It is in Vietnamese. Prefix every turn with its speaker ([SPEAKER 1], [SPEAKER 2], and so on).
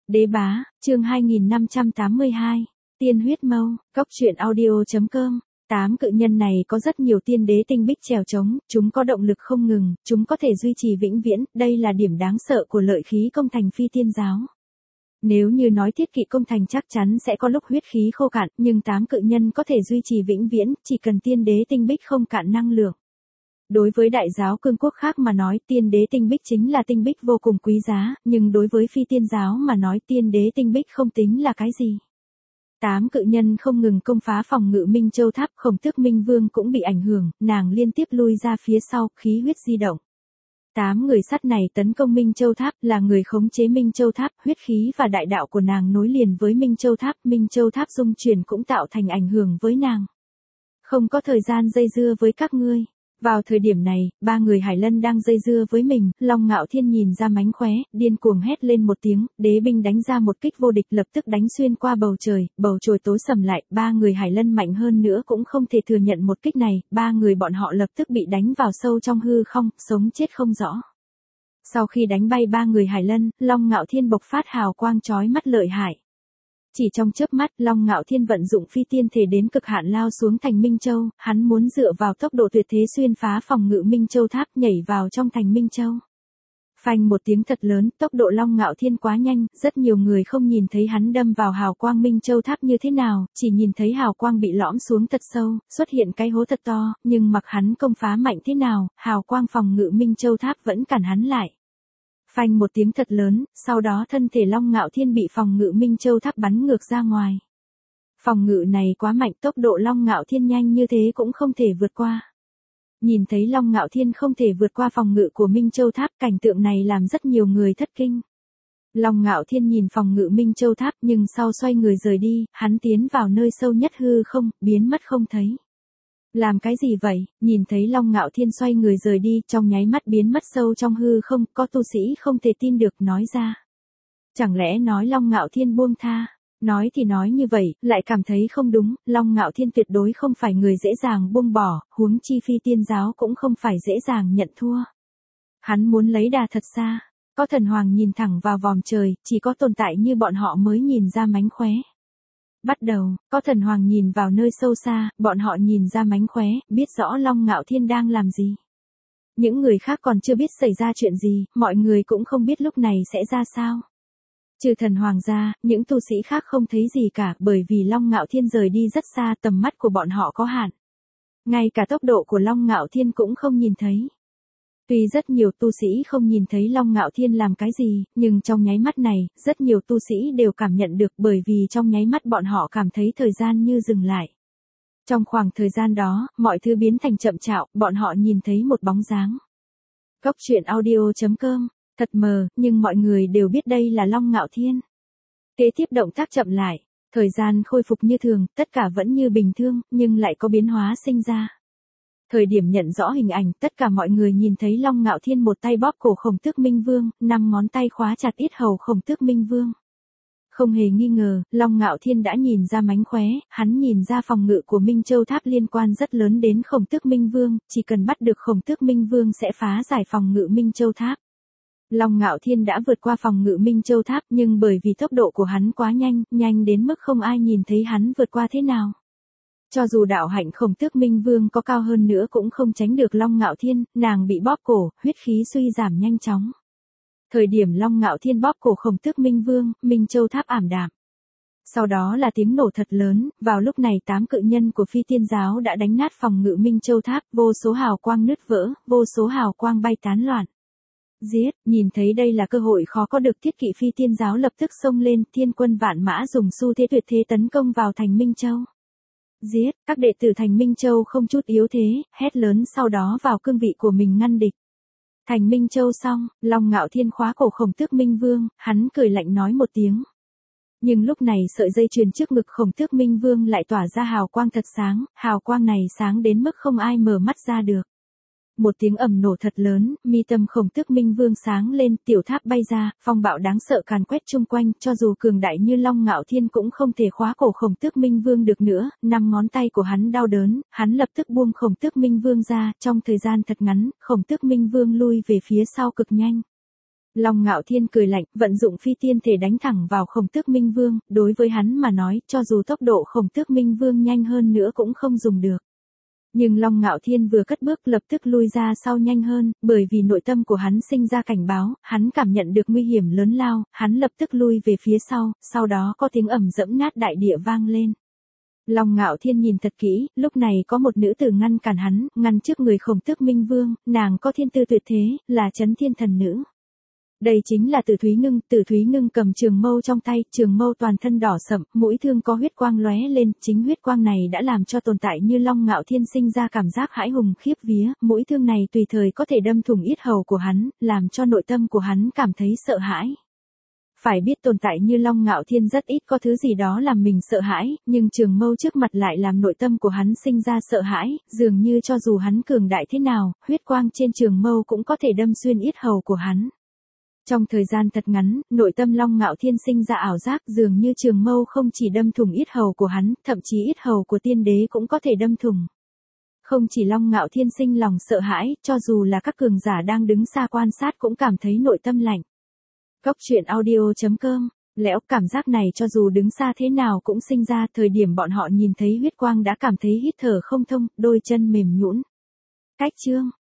[SPEAKER 1] Đế bá, chương 2582, tiên huyết mâu, cốc truyện audio.com. 8 cự nhân này có rất nhiều tiên đế tinh bích trèo trống, chúng có động lực không ngừng, chúng có thể duy trì vĩnh viễn, đây là điểm đáng sợ của lợi khí công thành phi tiên giáo. Nếu như nói thiết kỵ công thành chắc chắn sẽ có lúc huyết khí khô cạn, nhưng 8 cự nhân có thể duy trì vĩnh viễn, chỉ cần tiên đế tinh bích không cạn năng lượng. Đối với đại giáo cương quốc khác mà nói tiên đế tinh bích chính là tinh bích vô cùng quý giá, nhưng đối với phi tiên giáo mà nói tiên đế tinh bích không tính là cái gì. 8 cự nhân không ngừng công phá phòng ngự Minh Châu Tháp, Khổng Tước Minh Vương cũng bị ảnh hưởng, nàng liên tiếp lui ra phía sau, khí huyết di động. 8 người sắt này tấn công Minh Châu Tháp, là người khống chế Minh Châu Tháp, huyết khí và đại đạo của nàng nối liền với Minh Châu Tháp dung chuyển cũng tạo thành ảnh hưởng với nàng. Không có thời gian dây dưa với các ngươi. Vào thời điểm này, 3 người Hải Lân đang dây dưa với mình, Long Ngạo Thiên nhìn ra mánh khóe, điên cuồng hét lên một tiếng, đế binh đánh ra một kích vô địch lập tức đánh xuyên qua bầu trời tối sầm lại, 3 người Hải Lân mạnh hơn nữa cũng không thể thừa nhận một kích này, 3 người bọn họ lập tức bị đánh vào sâu trong hư không, sống chết không rõ. Sau khi đánh bay 3 người Hải Lân, Long Ngạo Thiên bộc phát hào quang chói mắt lợi hại. Chỉ trong chớp mắt, Long Ngạo Thiên vận dụng phi tiên thể đến cực hạn lao xuống thành Minh Châu, hắn muốn dựa vào tốc độ tuyệt thế xuyên phá phòng ngự Minh Châu Tháp nhảy vào trong thành Minh Châu. Phanh một tiếng thật lớn, tốc độ Long Ngạo Thiên quá nhanh, rất nhiều người không nhìn thấy hắn đâm vào hào quang Minh Châu Tháp như thế nào, chỉ nhìn thấy hào quang bị lõm xuống thật sâu, xuất hiện cái hố thật to, nhưng mặc hắn công phá mạnh thế nào, hào quang phòng ngự Minh Châu Tháp vẫn cản hắn lại. Phanh một tiếng thật lớn, sau đó thân thể Long Ngạo Thiên bị phòng ngự Minh Châu Tháp bắn ngược ra ngoài. Phòng ngự này quá mạnh, tốc độ Long Ngạo Thiên nhanh như thế cũng không thể vượt qua. Nhìn thấy Long Ngạo Thiên không thể vượt qua phòng ngự của Minh Châu Tháp, cảnh tượng này làm rất nhiều người thất kinh. Long Ngạo Thiên nhìn phòng ngự Minh Châu Tháp nhưng sau xoay người rời đi, hắn tiến vào nơi sâu nhất hư không, biến mất không thấy. Làm cái gì vậy? Nhìn thấy Long Ngạo Thiên xoay người rời đi, trong nháy mắt biến mất sâu trong hư không, có tu sĩ không thể tin được nói ra. Chẳng lẽ nói Long Ngạo Thiên buông tha? Nói thì nói như vậy, lại cảm thấy không đúng, Long Ngạo Thiên tuyệt đối không phải người dễ dàng buông bỏ, huống chi phi tiên giáo cũng không phải dễ dàng nhận thua. Hắn muốn lấy đà thật xa, có thần hoàng nhìn thẳng vào vòm trời, chỉ có tồn tại như bọn họ mới nhìn ra mánh khóe. Bắt đầu, có thần hoàng nhìn vào nơi sâu xa, bọn họ nhìn ra mánh khóe, biết rõ Long Ngạo Thiên đang làm gì. Những người khác còn chưa biết xảy ra chuyện gì, mọi người cũng không biết lúc này sẽ ra sao. Trừ thần hoàng ra, những tu sĩ khác không thấy gì cả, bởi vì Long Ngạo Thiên rời đi rất xa, tầm mắt của bọn họ có hạn. Ngay cả tốc độ của Long Ngạo Thiên cũng không nhìn thấy. Tuy rất nhiều tu sĩ không nhìn thấy Long Ngạo Thiên làm cái gì, nhưng trong nháy mắt này, rất nhiều tu sĩ đều cảm nhận được bởi vì trong nháy mắt bọn họ cảm thấy thời gian như dừng lại. Trong khoảng thời gian đó, mọi thứ biến thành chậm chạp, bọn họ nhìn thấy một bóng dáng. Cốc truyện audio.com, thật mờ, nhưng mọi người đều biết đây là Long Ngạo Thiên. Kế tiếp động tác chậm lại, thời gian khôi phục như thường, tất cả vẫn như bình thường, nhưng lại có biến hóa sinh ra. Thời điểm nhận rõ hình ảnh, tất cả mọi người nhìn thấy Long Ngạo Thiên một tay bóp cổ Khổng Tước Minh Vương, 5 ngón tay khóa chặt yết hầu Khổng Tước Minh Vương. Không hề nghi ngờ, Long Ngạo Thiên đã nhìn ra mánh khóe, hắn nhìn ra phòng ngự của Minh Châu Tháp liên quan rất lớn đến Khổng Tước Minh Vương, chỉ cần bắt được Khổng Tước Minh Vương sẽ phá giải phòng ngự Minh Châu Tháp. Long Ngạo Thiên đã vượt qua phòng ngự Minh Châu Tháp nhưng bởi vì tốc độ của hắn quá nhanh, nhanh đến mức không ai nhìn thấy hắn vượt qua thế nào. Cho dù đạo hạnh Khổng Tước Minh Vương có cao hơn nữa cũng không tránh được Long Ngạo Thiên, nàng bị bóp cổ, huyết khí suy giảm nhanh chóng. Thời điểm Long Ngạo Thiên bóp cổ Khổng Tước Minh Vương, Minh Châu Tháp ảm đạm. Sau đó là tiếng nổ thật lớn, vào lúc này 8 cự nhân của phi tiên giáo đã đánh nát phòng ngự Minh Châu Tháp, vô số hào quang nứt vỡ, vô số hào quang bay tán loạn. Giết, nhìn thấy đây là cơ hội khó có được thiết kỵ phi tiên giáo lập tức xông lên, thiên quân vạn mã dùng xu thế tuyệt thế tấn công vào thành Minh Châu. Giết, các đệ tử thành Minh Châu không chút yếu thế, hét lớn sau đó vào cương vị của mình ngăn địch. Thành Minh Châu xong, Long Ngạo Thiên khóa cổ Khổng Tước Minh Vương, hắn cười lạnh nói một tiếng. Nhưng lúc này sợi dây chuyền trước ngực Khổng Tước Minh Vương lại tỏa ra hào quang thật sáng, hào quang này sáng đến mức không ai mở mắt ra được. Một tiếng ầm nổ thật lớn, mi tâm Khổng Tước Minh Vương sáng lên, tiểu tháp bay ra, phong bạo đáng sợ càn quét chung quanh, cho dù cường đại như Long Ngạo Thiên cũng không thể khóa cổ Khổng Tước Minh Vương được nữa, 5 ngón tay của hắn đau đớn, hắn lập tức buông Khổng Tước Minh Vương ra, trong thời gian thật ngắn, Khổng Tước Minh Vương lui về phía sau cực nhanh. Long Ngạo Thiên cười lạnh, vận dụng phi tiên thể đánh thẳng vào Khổng Tước Minh Vương, đối với hắn mà nói, cho dù tốc độ Khổng Tước Minh Vương nhanh hơn nữa cũng không dùng được. Nhưng Long Ngạo Thiên vừa cất bước lập tức lui ra sau nhanh hơn, bởi vì nội tâm của hắn sinh ra cảnh báo, hắn cảm nhận được nguy hiểm lớn lao, hắn lập tức lui về phía sau đó có tiếng ầm dẫm nát đại địa vang lên. Long Ngạo Thiên nhìn thật kỹ, lúc này có một nữ tử ngăn cản hắn, ngăn trước người Khổng Tước Minh Vương, nàng có thiên tư tuyệt thế, là Chấn Thiên Thần Nữ. Đây chính là Tử Thúy Ngưng cầm trường mâu trong tay, trường mâu toàn thân đỏ sậm, mũi thương có huyết quang lóe lên, chính huyết quang này đã làm cho tồn tại như Long Ngạo Thiên sinh ra cảm giác hãi hùng khiếp vía, mũi thương này tùy thời có thể đâm thủng yết hầu của hắn, làm cho nội tâm của hắn cảm thấy sợ hãi. Phải biết tồn tại như Long Ngạo Thiên rất ít có thứ gì đó làm mình sợ hãi, nhưng trường mâu trước mặt lại làm nội tâm của hắn sinh ra sợ hãi, dường như cho dù hắn cường đại thế nào, huyết quang trên trường mâu cũng có thể đâm xuyên yết hầu của hắn. Trong thời gian thật ngắn, nội tâm Long Ngạo Thiên sinh ra ảo giác dường như trường mâu không chỉ đâm thủng yết hầu của hắn, thậm chí yết hầu của tiên đế cũng có thể đâm thủng. Không chỉ Long Ngạo Thiên sinh lòng sợ hãi, cho dù là các cường giả đang đứng xa quan sát cũng cảm thấy nội tâm lạnh. Góc truyện audio.com, lẽo cảm giác này cho dù đứng xa thế nào cũng sinh ra, thời điểm bọn họ nhìn thấy huyết quang đã cảm thấy hít thở không thông, đôi chân mềm nhũn. Cách chương